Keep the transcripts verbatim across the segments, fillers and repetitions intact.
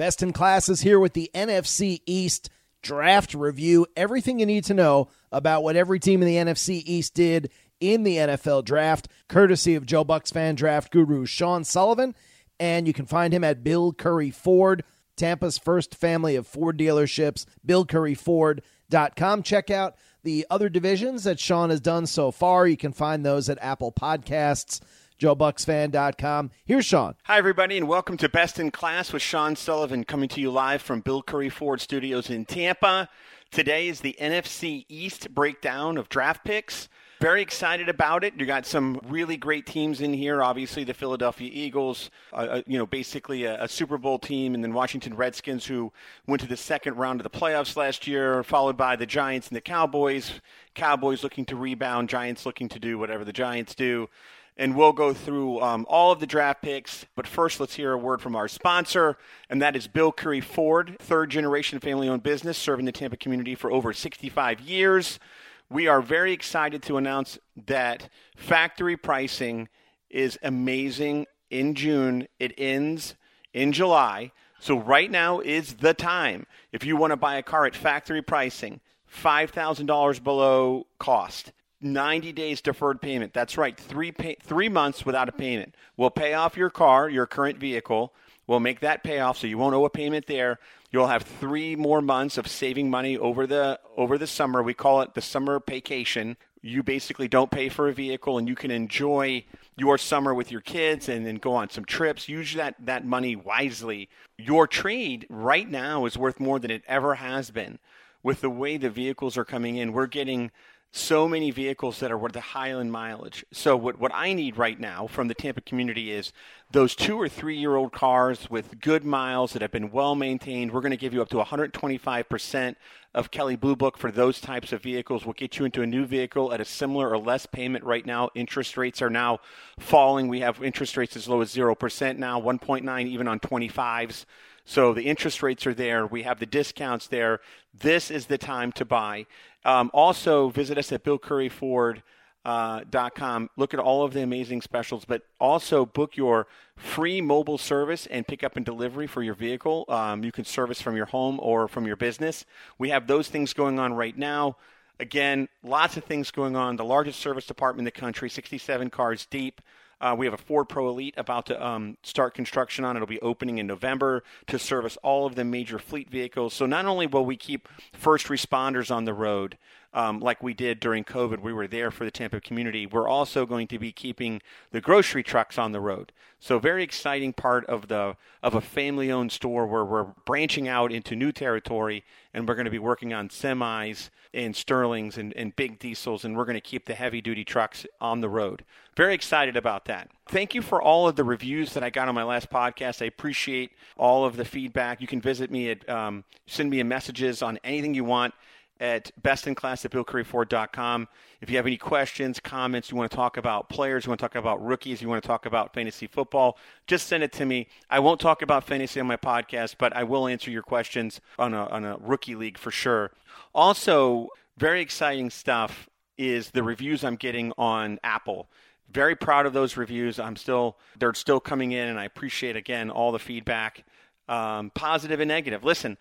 Best in Class is here with the N F C East Draft Review. Everything you need to know about what every team in the N F C East did in the N F L Draft, courtesy of Joe Buck's fan draft guru Sean Sullivan. And you can find him at Bill Curry Ford, Tampa's first family of Ford dealerships, bill curry ford dot com. Check out the other divisions that Sean has done so far. You can find those at Apple Podcasts, joe bucks fan dot com. Here's Sean. Hi, everybody, and welcome to Best in Class with Sean Sullivan, coming to you live from Bill Curry Ford Studios in Tampa. Today is the N F C East breakdown of draft picks. Very excited about it. You got some really great teams in here. Obviously, the Philadelphia Eagles, uh, you know, basically a, a Super Bowl team, and then Washington Redskins, who went to the second round of the playoffs last year, followed by the Giants and the Cowboys. Cowboys looking to rebound, Giants looking to do whatever the Giants do. And we'll go through um, all of the draft picks. But first, let's hear a word from our sponsor, and that is Bill Curry Ford, third-generation family-owned business serving the Tampa community for over sixty-five years. We are very excited to announce that factory pricing is amazing in June. It ends in July. So right now is the time. If you want to buy a car at factory pricing, five thousand dollars below cost, ninety days deferred payment. That's right, three pay- three months without a payment. We'll pay off your car, your current vehicle. We'll make that payoff so you won't owe a payment there. You'll have three more months of saving money over the over the summer. We call it the summer vacation. You basically don't pay for a vehicle, and you can enjoy your summer with your kids and then go on some trips. Use that, that money wisely. Your trade right now is worth more than it ever has been. With the way the vehicles are coming in, we're getting so many vehicles that are worth the Highland mileage. So what, what I need right now from the Tampa community is those two or three-year-old cars with good miles that have been well-maintained. We're going to give you up to one hundred twenty-five percent of Kelley Blue Book for those types of vehicles. We'll get you into a new vehicle at a similar or less payment right now. Interest rates are now falling. We have interest rates as low as zero percent now, one point nine even on twenty-fives. So the interest rates are there. We have the discounts there. This is the time to buy. Um, also, visit us at bill curry ford dot com. Look at all of the amazing specials, but also book your free mobile service and pickup and delivery for your vehicle. Um, you can service from your home or from your business. We have those things going on right now. Again, lots of things going on. The largest service department in the country, sixty-seven cars deep. Uh, we have a Ford Pro Elite about to um, start construction on. It'll be opening in November to service all of the major fleet vehicles. So not only will we keep first responders on the road, um, like we did during COVID, we were there for the Tampa community, we're also going to be keeping the grocery trucks on the road. So very exciting part of the of a family-owned store where we're branching out into new territory, and we're going to be working on semis and Sterlings and, and big diesels, and we're going to keep the heavy-duty trucks on the road. Very excited about that. Thank you for all of the reviews that I got on my last podcast. I appreciate all of the feedback. You can visit me at, um, send me messages on anything you want at bestinclass at bill curry ford dot com. If you have any questions, comments, you want to talk about players, you want to talk about rookies, you want to talk about fantasy football, just send it to me. I won't talk about fantasy on my podcast, but I will answer your questions on a, on a rookie league for sure. Also, very exciting stuff is the reviews I'm getting on Apple. Very proud of those reviews. I'm still, they're still coming in, and I appreciate, again, all the feedback, um, positive and negative. Listen,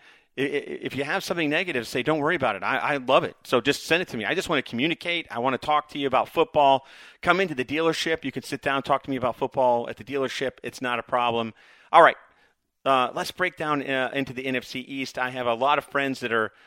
if you have something negative, say, don't worry about it. I, I love it. So just send it to me. I just want to communicate. I want to talk to you about football. Come into the dealership. You can sit down and talk to me about football at the dealership. It's not a problem. All right. Uh, let's break down uh, into the N F C East. I have a lot of friends that are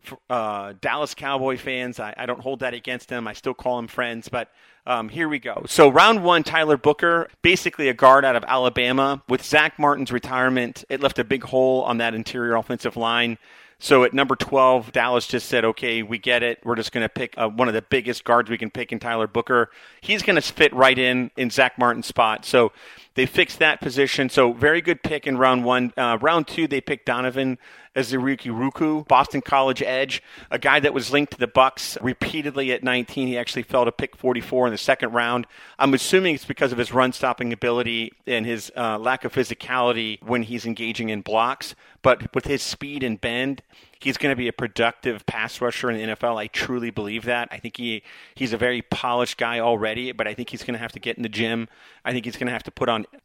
uh, Dallas Cowboy fans. I, I don't hold that against them. I still call them friends. But um, here we go. So round one, Tyler Booker, basically a guard out of Alabama. With Zach Martin's retirement, it left a big hole on that interior offensive line. So at number twelve, Dallas just said, okay, we get it. We're just going to pick uh, one of the biggest guards we can pick in Tyler Booker. He's going to fit right in in Zach Martin's spot. So they fixed that position. So very good pick in round one. Uh, round two, they picked Donovan Ezeiruku, Boston College edge, a guy that was linked to the Bucs repeatedly at nineteen. He actually fell to pick forty-four in the second round. I'm assuming it's because of his run-stopping ability and his uh, lack of physicality when he's engaging in blocks. But with his speed and bend, he's going to be a productive pass rusher in the N F L. I truly believe that. I think he he's a very polished guy already, but I think he's going to have to get in the gym. I think he's going to have to put on that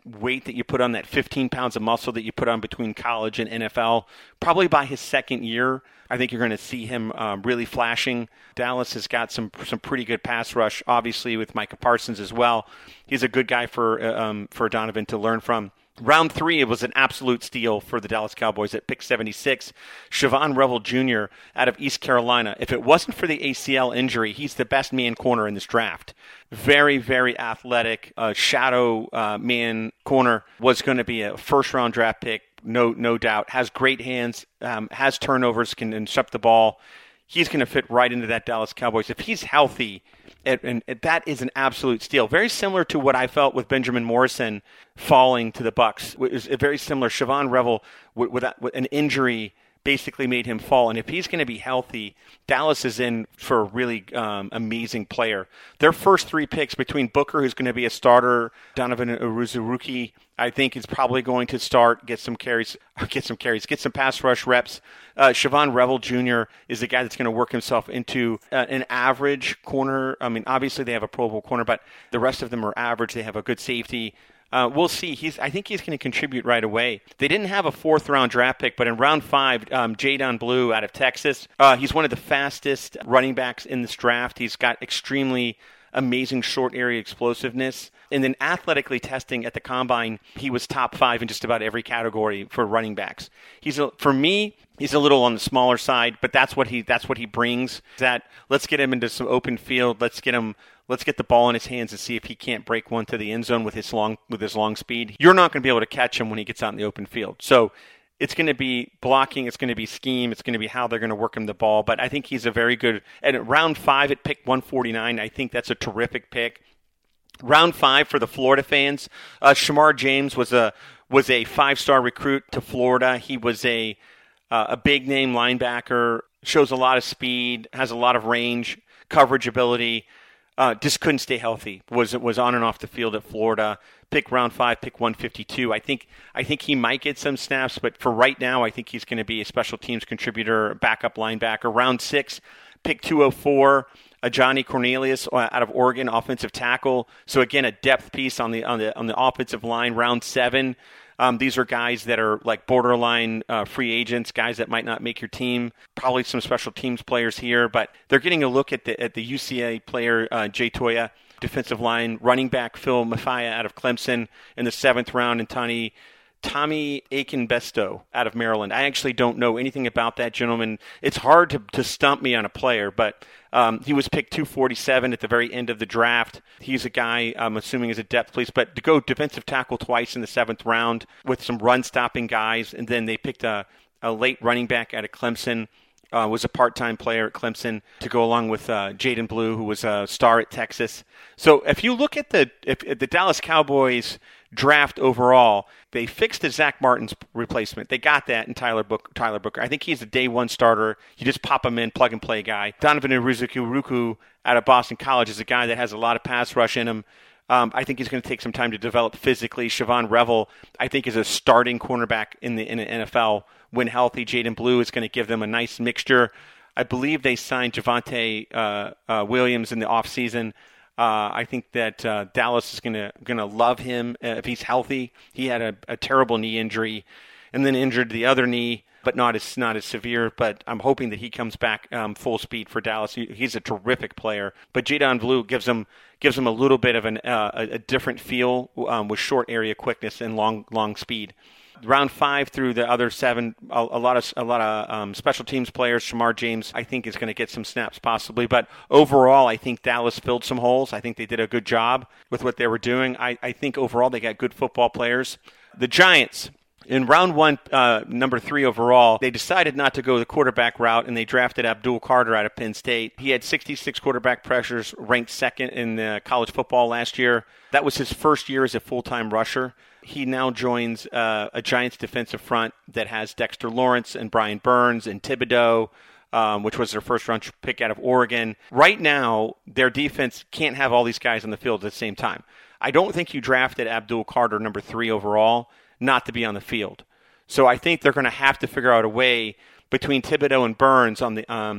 weight that you put on, that fifteen pounds of muscle that you put on between college and N F L. Probably by his second year, I think you're going to see him um, really flashing. Dallas has got some some pretty good pass rush, obviously with Micah Parsons as well. He's a good guy for um, for Donovan to learn from. Round three, it was an absolute steal for the Dallas Cowboys at pick seventy-six. Siobhan Revel Junior out of East Carolina. If it wasn't for the A C L injury, he's the best man corner in this draft. Very, very athletic. Uh, shadow uh, man corner, was going to be a first-round draft pick, no no doubt. Has great hands, um, has turnovers, can intercept the ball. He's going to fit right into that Dallas Cowboys. If he's healthy, and, and, and that is an absolute steal. Very similar to what I felt with Benjamin Morrison falling to the Bucs. It was very similar. Siobhan Revel, with, with, with an injury, basically made him fall. And if he's going to be healthy, Dallas is in for a really um, amazing player. Their first three picks, between Booker, who's going to be a starter, Donovan Uruzuruki, I think is probably going to start, get some carries, get some carries, get some pass rush reps. Uh, Siobhan Revel Junior is the guy that's going to work himself into uh, an average corner. I mean, obviously they have a Pro Bowl corner, but the rest of them are average. They have a good safety. Uh, we'll see. He's. I think he's going to contribute right away. They didn't have a fourth-round draft pick, but in round five, um, Jadon Blue out of Texas, uh, he's one of the fastest running backs in this draft. He's got extremely amazing short area explosiveness. And then athletically testing at the combine, he was top five in just about every category for running backs. He's a, for me, he's a little on the smaller side, but that's what he that's what he brings. That let's get him into some open field. Let's get him. Let's get the ball in his hands and see if he can't break one to the end zone with his long with his long speed. You're not going to be able to catch him when he gets out in the open field. So it's going to be blocking. It's going to be scheme. It's going to be how they're going to work him the ball. But I think he's a very good. At round five at pick one forty-nine, I think that's a terrific pick. Round five for the Florida fans, uh, Shamar James was a was a five-star recruit to Florida. He was a uh, a big-name linebacker, shows a lot of speed, has a lot of range, coverage ability. Uh, just couldn't stay healthy. Was was on and off the field at Florida. Pick round five, pick one fifty-two. I think I think he might get some snaps, but for right now, I think he's going to be a special teams contributor, backup linebacker. Round six, pick two oh four. A Johnny Cornelius out of Oregon, offensive tackle. So again, a depth piece on the on the on the offensive line. Round seven, um, these are guys that are like borderline uh, free agents, guys that might not make your team. Probably some special teams players here, but they're getting a look at the at the U C A player uh, Jay Toya, defensive line, running back Phil Mafia out of Clemson in the seventh round, and Tani. Tommy Akinbesto out of Maryland. I actually don't know anything about that gentleman. It's hard to, to stump me on a player, but um, he was picked two forty-seven at the very end of the draft. He's a guy I'm assuming is a depth piece, but to go defensive tackle twice in the seventh round with some run-stopping guys, and then they picked a, a late running back out of Clemson. Uh, was a part-time player at Clemson to go along with uh, Jadon Blue, who was a star at Texas. So if you look at the if, if the Dallas Cowboys draft overall, they fixed the Zach Martin's replacement. They got that in Tyler Book, Tyler Booker. I think he's a day one starter. You just pop him in, plug and play guy. Donovan Uruzuruku out of Boston College is a guy that has a lot of pass rush in him. Um, I think he's going to take some time to develop physically. Siobhan Revel, I think, is a starting cornerback in the, in the N F L. When healthy, Jadon Blue is going to give them a nice mixture. I believe they signed Javonte uh, uh, Williams in the offseason. Uh, I think that uh, Dallas is going to going to love him uh, if he's healthy. He had a, a terrible knee injury and then injured the other knee, but not as not as severe. But I'm hoping that he comes back um, full speed for Dallas. He, he's a terrific player. But Jadon Blue gives him gives him a little bit of an uh, a, a different feel um, with short area quickness and long long speed. Round five through the other seven, a, a lot of a lot of um, special teams players. Shamar James, I think, is going to get some snaps possibly. But overall, I think Dallas filled some holes. I think they did a good job with what they were doing. I, I think overall they got good football players. The Giants, in round one, uh, number three overall, they decided not to go the quarterback route, and they drafted Abdul Carter out of Penn State. He had sixty-six quarterback pressures, ranked second in the college football last year. That was his first year as a full-time rusher. He now joins uh, a Giants defensive front that has Dexter Lawrence and Brian Burns and Thibodeau, um, which was their first-round pick out of Oregon. Right now, their defense can't have all these guys on the field at the same time. I don't think you drafted Abdul Carter, number three overall, not to be on the field. So I think they're going to have to figure out a way between Thibodeau and Burns on the um,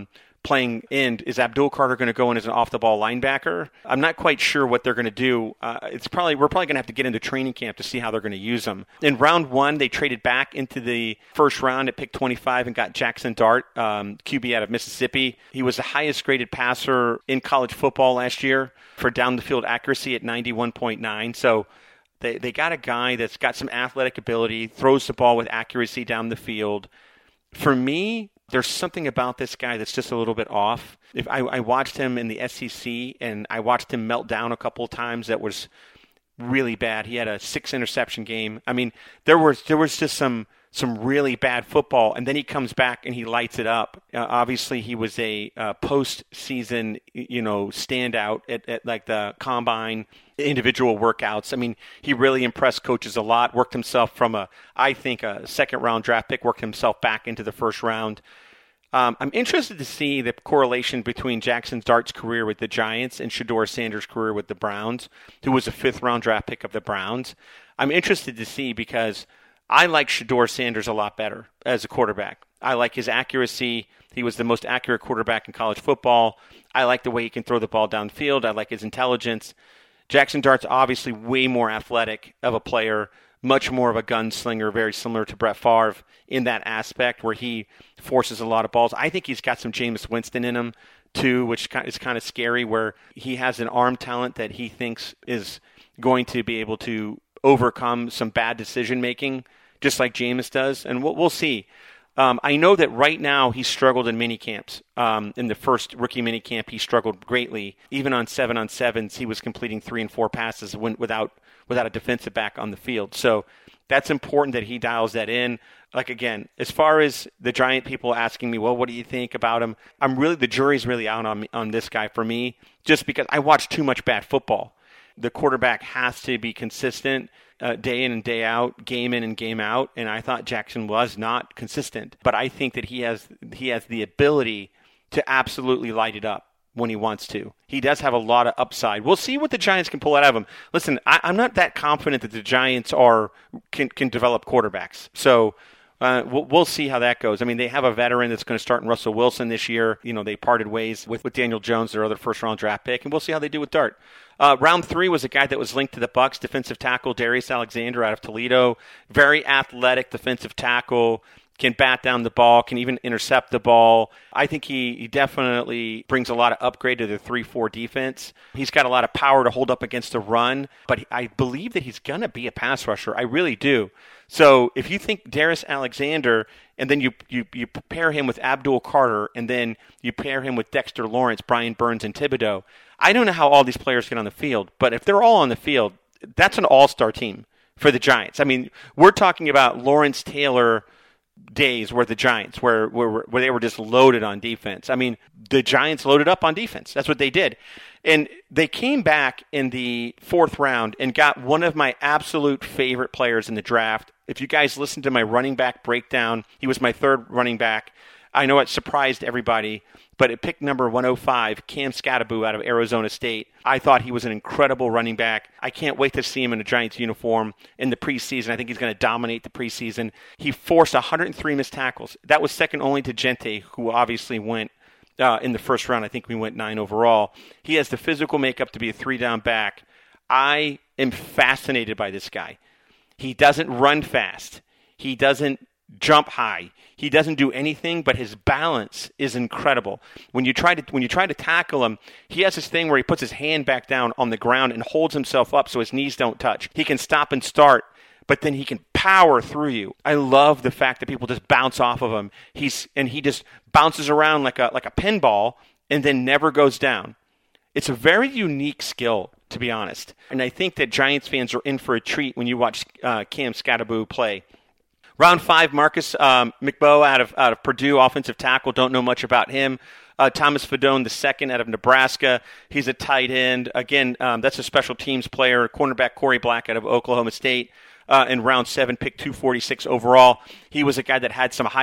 playing end. Is Abdul Carter going to go in as an off-the-ball linebacker? I'm not quite sure what they're going to do. Uh, it's probably We're probably going to have to get into training camp to see how they're going to use him. In round one, they traded back into the first round at pick twenty-five and got Jackson Dart, um, Q B out of Mississippi. He was the highest-graded passer in college football last year for down-the-field accuracy at ninety-one point nine. So they, they got a guy that's got some athletic ability, throws the ball with accuracy down the field. For me, there's something about this guy that's just a little bit off. If I, I watched him in the S E C, and I watched him melt down a couple of times, that was really bad. He had a six interception game. I mean, there was there was just some some really bad football, and then he comes back and he lights it up. Uh, obviously, he was a uh, postseason, you know, standout at, at like the combine, individual workouts. I mean, he really impressed coaches a lot. Worked himself from a, I think, a second round draft pick. Worked himself back into the first round. Um, I'm interested to see the correlation between Jackson Dart's career with the Giants and Shedeur Sanders' career with the Browns, who was a fifth-round draft pick of the Browns. I'm interested to see because I like Shedeur Sanders a lot better as a quarterback. I like his accuracy. He was the most accurate quarterback in college football. I like the way he can throw the ball downfield. I like his intelligence. Jackson Dart's obviously way more athletic of a player, much more of a gunslinger, very similar to Brett Favre in that aspect where he forces a lot of balls. I think he's got some Jameis Winston in him, too, which is kind of scary, where he has an arm talent that he thinks is going to be able to overcome some bad decision-making, just like Jameis does. And we'll, we'll see. Um, I know that right now he struggled in mini camps. Um, in the first rookie mini camp, he struggled greatly. Even on seven on sevens, he was completing three and four passes when, without without a defensive back on the field. So that's important that he dials that in. Like, again, as far as the Giant people asking me, well, what do you think about him? I'm really, the jury's really out on on this guy for me, just because I watch too much bad football. The quarterback has to be consistent uh, day in and day out, game in and game out, and I thought Jackson was not consistent. But I think that he has he has the ability to absolutely light it up when he wants to. He does have a lot of upside. We'll see what the Giants can pull out of him. Listen, I, I'm not that confident that the Giants are can, can develop quarterbacks. So uh, we'll, we'll see how that goes. I mean, they have a veteran that's going to start in Russell Wilson this year. You know, they parted ways with, with Daniel Jones, their other first-round draft pick, and we'll see how they do with Dart. Uh, round three was a guy that was linked to the Bucs, defensive tackle Darius Alexander out of Toledo. Very athletic defensive tackle, can bat down the ball, can even intercept the ball. I think he, he definitely brings a lot of upgrade to the three four defense. He's got a lot of power to hold up against the run, but I believe that he's going to be a pass rusher. I really do. So if you think Darius Alexander, and then you, you, you pair him with Abdul Carter, and then you pair him with Dexter Lawrence, Brian Burns, and Thibodeau, I don't know how all these players get on the field, but if they're all on the field, that's an all-star team for the Giants. I mean, we're talking about Lawrence Taylor days where the Giants, where, where where they were just loaded on defense. I mean, the Giants loaded up on defense. That's what they did. And they came back in the fourth round and got one of my absolute favorite players in the draft. If you guys listen to my running back breakdown, he was my third running back. I know it surprised everybody, but at pick number one oh five, Cam Skattebo out of Arizona State, I thought he was an incredible running back. I can't wait to see him in a Giants uniform in the preseason. I think he's going to dominate the preseason. He forced one hundred three missed tackles. That was second only to Gente, who obviously went uh, in the first round. I think we went nine overall. He has the physical makeup to be a three-down back. I am fascinated by this guy. He doesn't run fast. He doesn't jump high. He doesn't do anything, but his balance is incredible. When you try to when you try to tackle him, he has this thing where he puts his hand back down on the ground and holds himself up so his knees don't touch. He can stop and start, but then he can power through you. I love the fact that people just bounce off of him. He's and he just bounces around like a like a pinball and then never goes down. It's a very unique skill, to be honest. And I think that Giants fans are in for a treat when you watch uh, Cam Skattebo play. Round five, Marcus um, McBow out of out of Purdue, offensive tackle. Don't know much about him. Uh, Thomas Fadone, the second out of Nebraska. He's a tight end. Again, um, that's a special teams player. Cornerback Corey Black out of Oklahoma State. Uh, in round seven, pick two forty-six overall. He was a guy that had some hype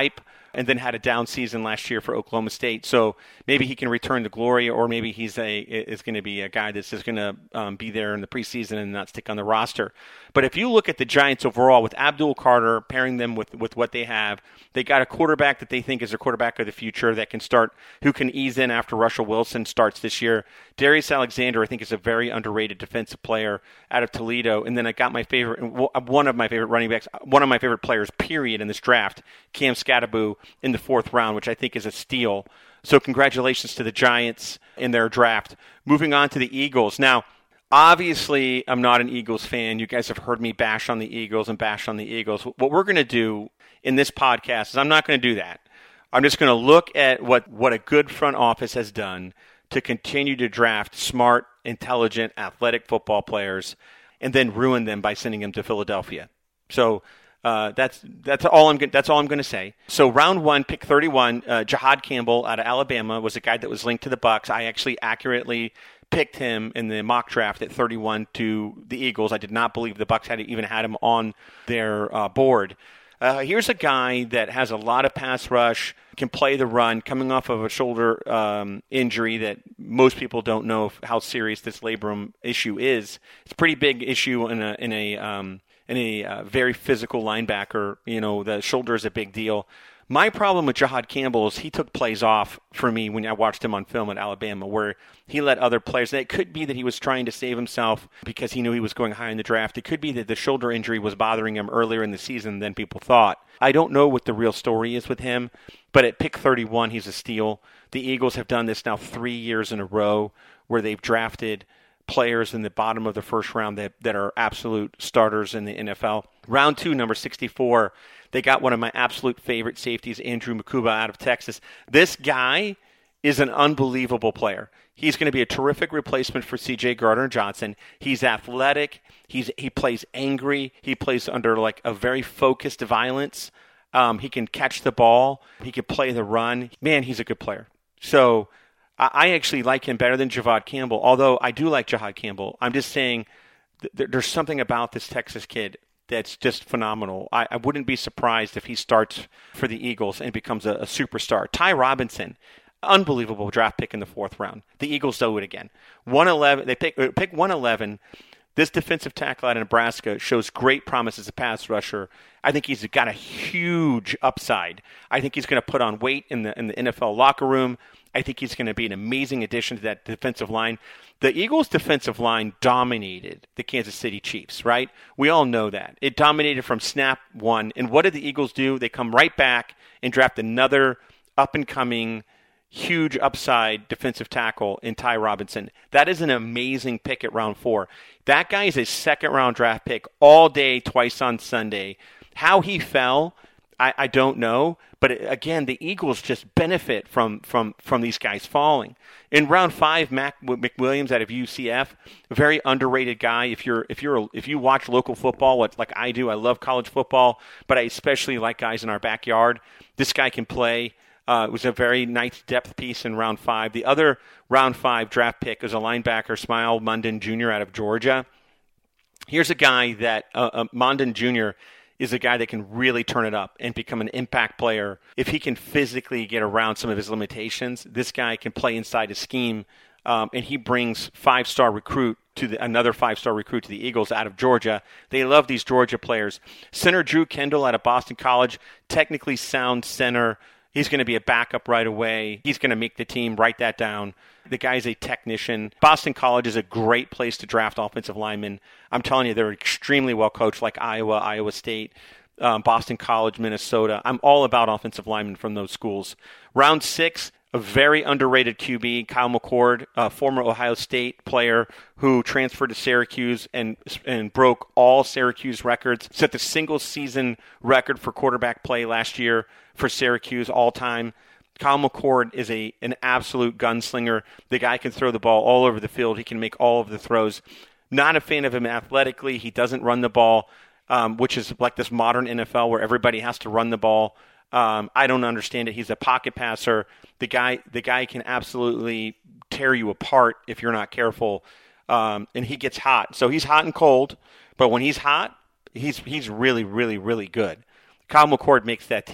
and then had a down season last year for Oklahoma State. So maybe he can return to glory, or maybe he's a is going to be a guy that's just going to um, be there in the preseason and not stick on the roster. But if you look at the Giants overall, with Abdul Carter, pairing them with, with what they have, they got a quarterback that they think is a quarterback of the future that can start, who can ease in after Russell Wilson starts this year. Darius Alexander, I think, is a very underrated defensive player out of Toledo. And then I got my favorite, one of my favorite running backs, one of my favorite players, period, in this draft, Cam Skattebo, in the fourth round, which I think is a steal. So congratulations to the Giants in their draft. Moving on to the Eagles. Now, obviously, I'm not an Eagles fan. You guys have heard me bash on the Eagles and bash on the Eagles. What we're going to do in this podcast is I'm not going to do that. I'm just going to look at what, what a good front office has done to continue to draft smart, intelligent, athletic football players and then ruin them by sending them to Philadelphia. So uh, that's that's all I'm that's all I'm going to say. So round one, pick thirty-one, uh, Jahad Campbell out of Alabama was a guy that was linked to the Bucs. I actually accurately picked him in the mock draft at thirty-one to the Eagles. I did not believe the Bucs had even had him on their uh, board. Uh, here's a guy that has a lot of pass rush, can play the run, coming off of a shoulder um, injury that most people don't know how serious this labrum issue is. It's a pretty big issue in a in a um, in a uh, very physical linebacker. You know, the shoulder is a big deal. My problem with Jahad Campbell is he took plays off for me when I watched him on film at Alabama, where he let other players. And it could be that he was trying to save himself because he knew he was going high in the draft. It could be that the shoulder injury was bothering him earlier in the season than people thought. I don't know what the real story is with him, but at pick thirty-one, he's a steal. The Eagles have done this now three years in a row where they've drafted players in the bottom of the first round that, that are absolute starters in the N F L. Round two, number sixty-four, they got one of my absolute favorite safeties, Andrew Mukuba out of Texas. This guy is an unbelievable player. He's going to be a terrific replacement for C J Gardner-Johnson. He's athletic. He's he plays angry. He plays under like a very focused violence. Um, he can catch the ball. He can play the run. Man, he's a good player. So I actually like him better than Jahad Campbell, although I do like Jahad Campbell. I'm just saying th- there's something about this Texas kid that's just phenomenal. I, I wouldn't be surprised if he starts for the Eagles and becomes a, a superstar. Ty Robinson, unbelievable draft pick in the fourth round. The Eagles do it again. one eleven, they pick, pick one eleven. This defensive tackle out of Nebraska shows great promise as a pass rusher. I think he's got a huge upside. I think he's going to put on weight in the in the N F L locker room. I think he's going to be an amazing addition to that defensive line. The Eagles' defensive line dominated the Kansas City Chiefs, right? We all know that. It dominated from snap one. And what did the Eagles do? They come right back and draft another up-and-coming, huge upside defensive tackle in Ty Robinson. That is an amazing pick at round four. That guy is a second-round draft pick all day, twice on Sunday. How he fell, I, I don't know. But again, the Eagles just benefit from from from these guys falling. In round five, Mac McWilliams out of U C F, a very underrated guy. If you're if you're a, if you watch local football, what like I do, I love college football, but I especially like guys in our backyard. This guy can play. Uh, it was a very nice depth piece in round five. The other round five draft pick was a linebacker, Smile Mondon Junior out of Georgia. Here's a guy that uh, uh, Mondon Junior is a guy that can really turn it up and become an impact player. If he can physically get around some of his limitations, this guy can play inside his scheme, um, and he brings five-star recruit to the, another five-star recruit to the Eagles out of Georgia. They love these Georgia players. Center Drew Kendall out of Boston College, technically sound center. He's going to be a backup right away. He's going to make the team. Write that down. The guy's a technician. Boston College is a great place to draft offensive linemen. I'm telling you, they're extremely well coached, like Iowa, Iowa State, um, Boston College, Minnesota. I'm all about offensive linemen from those schools. Round six, a very underrated Q B, Kyle McCord, a former Ohio State player who transferred to Syracuse and and broke all Syracuse records, set the single-season record for quarterback play last year for Syracuse all-time. Kyle McCord is a an absolute gunslinger. The guy can throw the ball all over the field. He can make all of the throws. Not a fan of him athletically. He doesn't run the ball, um, which is like this modern N F L where everybody has to run the ball. Um, I don't understand it. He's a pocket passer. The guy, the guy can absolutely tear you apart if you're not careful. Um, and he gets hot. So he's hot and cold. But when he's hot, he's he's really, really, really good. Kyle McCord makes that team.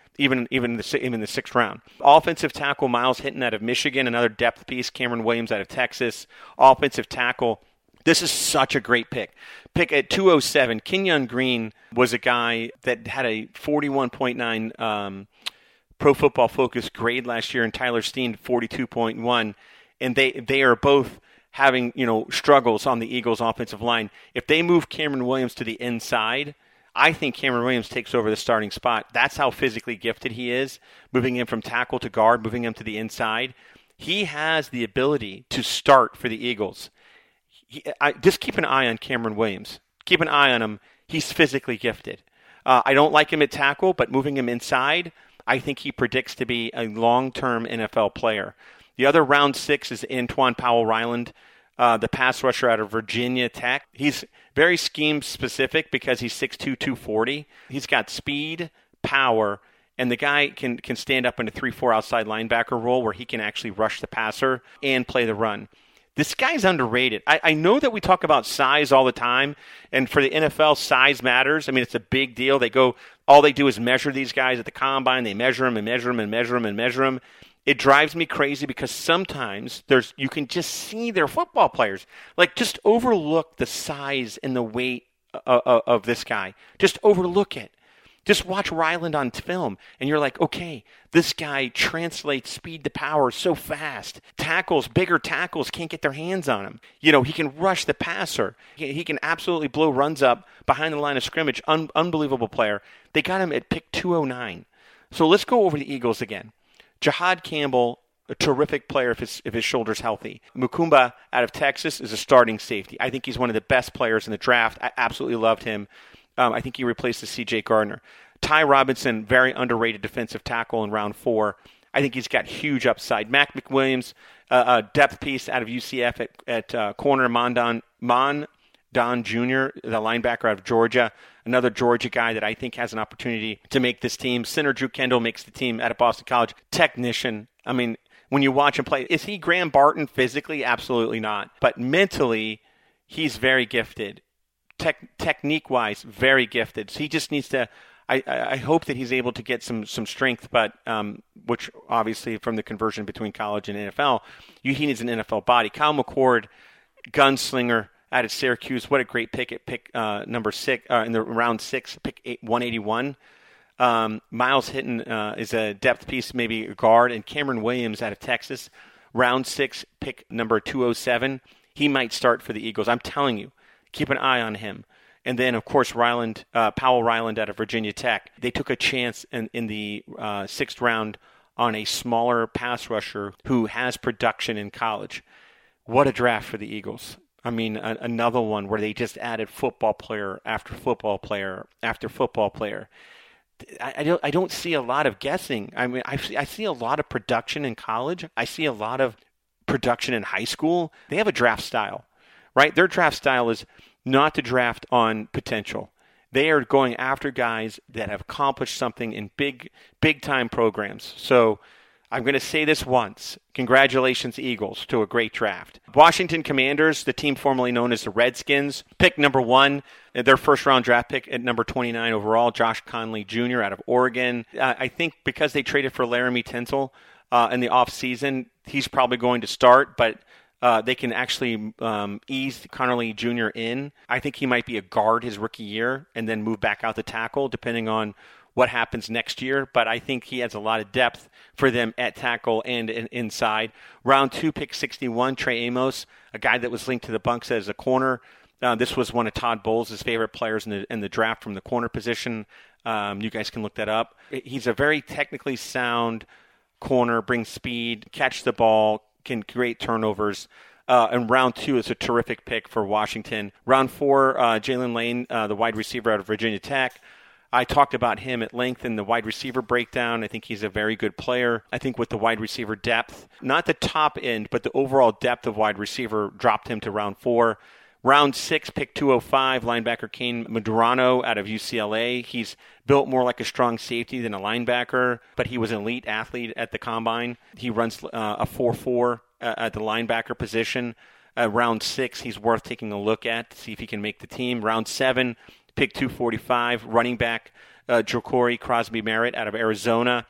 even even the even the sixth round. Offensive tackle Myles Hinton out of Michigan, another depth piece. Cameron Williams out of Texas. Offensive tackle. This is such a great pick. Pick at two oh seven. Kenyon Green was a guy that had a forty-one point nine um, Pro Football Focus grade last year, and Tyler Steen forty-two point one. And they they are both having, you know, struggles on the Eagles' offensive line. If they move Cameron Williams to the inside, I think Cameron Williams takes over the starting spot. That's how physically gifted he is, moving him from tackle to guard, moving him to the inside. He has the ability to start for the Eagles. He, I, just keep an eye on Cameron Williams. Keep an eye on him. He's physically gifted. Uh, I don't like him at tackle, but moving him inside, I think he predicts to be a long-term N F L player. The other round six is Antoine Powell-Ryland, uh, the pass rusher out of Virginia Tech. He's very scheme-specific because he's six two, two forty. He's got speed, power, and the guy can, can stand up in a three four outside linebacker role where he can actually rush the passer and play the run. This guy's underrated. I, I know that we talk about size all the time, and for the N F L, size matters. I mean, it's a big deal. They go, all they do is measure these guys at the combine. They measure them and measure them and measure them and measure them. It drives me crazy because sometimes there's you can just see their football players. Like, just overlook the size and the weight of, of, of this guy. Just overlook it. Just watch Ryland on film, and you're like, okay, this guy translates speed to power so fast. Tackles, bigger tackles can't get their hands on him. You know, he can rush the passer. He, he can absolutely blow runs up behind the line of scrimmage. Un- unbelievable player. They got him at pick two oh nine. So let's go over the Eagles again. Jahad Campbell, a terrific player if his, if his shoulder's healthy. Mukumba out of Texas is a starting safety. I think he's one of the best players in the draft. I absolutely loved him. Um, I think he replaces C J Gardner. Ty Robinson, very underrated defensive tackle in round four. I think he's got huge upside. Mac McWilliams, uh, a depth piece out of U C F at, at uh, corner. Mondon, Mondon Junior, the linebacker out of Georgia. Another Georgia guy that I think has an opportunity to make this team. Center Drew Kendall makes the team out of Boston College. Technician. I mean, when you watch him play, is he Graham Barton physically? Absolutely not. But mentally, he's very gifted. Tech, technique-wise, very gifted. So he just needs to I, – I hope that he's able to get some some strength, but um, which obviously from the conversion between college and N F L, you, he needs an N F L body. Kyle McCord, gunslinger out of Syracuse. What a great pick at pick uh, number six uh, in the round six, pick eight, one eighty-one. Um, Myles Hinton uh, is a depth piece, maybe a guard, and Cameron Williams out of Texas, round six, pick number two oh seven. He might start for the Eagles. I'm telling you, keep an eye on him. And then, of course, Ryland, uh, Powell-Ryland out of Virginia Tech. They took a chance in, in the uh, sixth round on a smaller pass rusher who has production in college. What a draft for the Eagles. I mean, a, another one where they just added football player after football player after football player. I, I don't I don't see a lot of guessing. I mean, I, I see a lot of production in college. I see a lot of production in high school. They have a draft style, right? Their draft style is not to draft on potential. They are going after guys that have accomplished something in big, big-time programs. So I'm going to say this once. Congratulations, Eagles, to a great draft. Washington Commanders, the team formerly known as the Redskins, pick number one, their first-round draft pick at number twenty-nine overall, Josh Conley Junior out of Oregon. Uh, I think because they traded for Laramie Tunsil uh, in the offseason, he's probably going to start, but Uh, they can actually um, ease Conley Junior in. I think he might be a guard his rookie year and then move back out to tackle depending on what happens next year. But I think he has a lot of depth for them at tackle and, and inside. Round two, pick sixty-one, Trey Amos, a guy that was linked to the Bucs as a corner. Uh, this was one of Todd Bowles' favorite players in the, in the draft from the corner position. Um, you guys can look that up. He's a very technically sound corner, brings speed, catch the ball, can create turnovers. Uh, and round two is a terrific pick for Washington. Round four, uh, Jalen Lane, uh, the wide receiver out of Virginia Tech. I talked about him at length in the wide receiver breakdown. I think he's a very good player. I think with the wide receiver depth, not the top end, but the overall depth of wide receiver dropped him to round four. Round six, pick two oh five, linebacker Kane Medrano out of U C L A. He's built more like a strong safety than a linebacker, but he was an elite athlete at the combine. He runs uh, a four four uh, at the linebacker position. Uh, round six, he's worth taking a look at to see if he can make the team. Round seven, pick two forty-five, running back uh, Ja'Cory Crosby Merritt out of Arizona,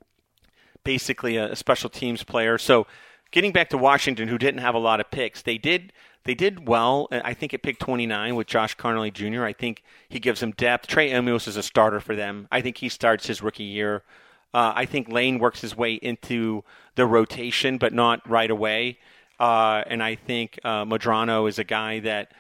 basically a, a special teams player. So getting back to Washington, who didn't have a lot of picks, they did they did well. I think at pick twenty-nine with Josh Connolly Junior I think he gives them depth. Trey Amos is a starter for them. I think he starts his rookie year. Uh, I think Lane works his way into the rotation, but not right away. Uh, and I think uh, Medrano is a guy that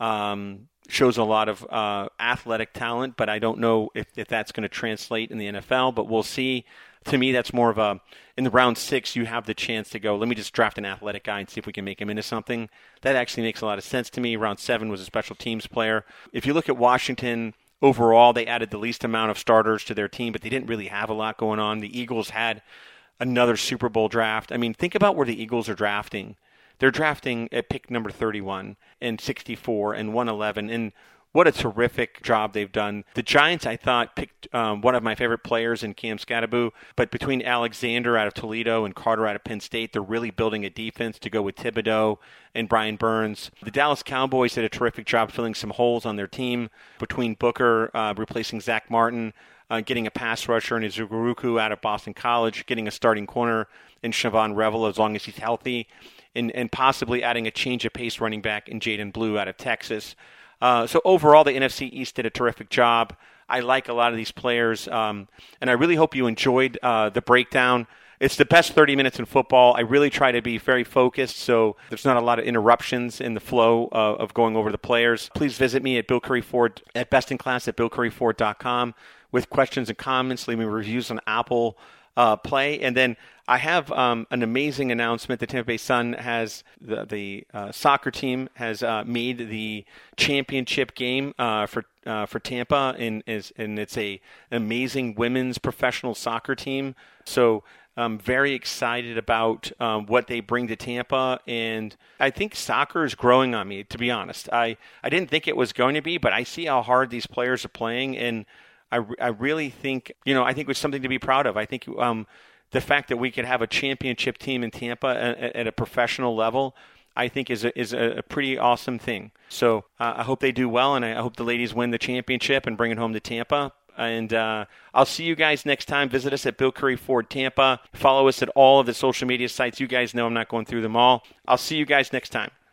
um, shows a lot of uh, athletic talent, but I don't know if, if that's going to translate in the N F L, but we'll see. To me, that's more of a, in the round six, you have the chance to go, let me just draft an athletic guy and see if we can make him into something. That actually makes a lot of sense to me. Round seven was a special teams player. If you look at Washington, overall, they added the least amount of starters to their team, but they didn't really have a lot going on. The Eagles had another Super Bowl draft. I mean, think about where the Eagles are drafting. They're drafting at pick number thirty-one and sixty-four and one eleven, and what a terrific job they've done. The Giants, I thought, picked um, one of my favorite players in Cam Scatterbo, but between Alexander out of Toledo and Carter out of Penn State, they're really building a defense to go with Thibodeau and Brian Burns. The Dallas Cowboys did a terrific job filling some holes on their team between Booker uh, replacing Zach Martin, uh, getting a pass rusher in Izuguruku out of Boston College, getting a starting corner in Siobhan Revel as long as he's healthy, and, and possibly adding a change of pace running back in Jaden Blue out of Texas. Uh, so overall, the N F C East did a terrific job. I like a lot of these players, um, and I really hope you enjoyed uh, the breakdown. It's the best thirty minutes in football. I really try to be very focused, so there's not a lot of interruptions in the flow uh, of going over the players. Please visit me at Bill Curry Ford at Best in Class at bill curry ford dot com with questions and comments. Leave me reviews on Apple Uh, Play. And then I have um, an amazing announcement. The Tampa Bay Sun has, the, the uh, soccer team has uh, made the championship game uh, for uh, for Tampa, and, is, and it's a amazing women's professional soccer team. So I'm very excited about um, what they bring to Tampa, and I think soccer is growing on me, to be honest. I, I didn't think it was going to be, but I see how hard these players are playing, and I, I really think, you know, I think it's something to be proud of. I think um, the fact that we could have a championship team in Tampa at, at a professional level, I think is a, is a pretty awesome thing. So uh, I hope they do well, and I hope the ladies win the championship and bring it home to Tampa. And uh, I'll see you guys next time. Visit us at Bill Curry Ford Tampa. Follow us at all of the social media sites. You guys know I'm not going through them all. I'll see you guys next time.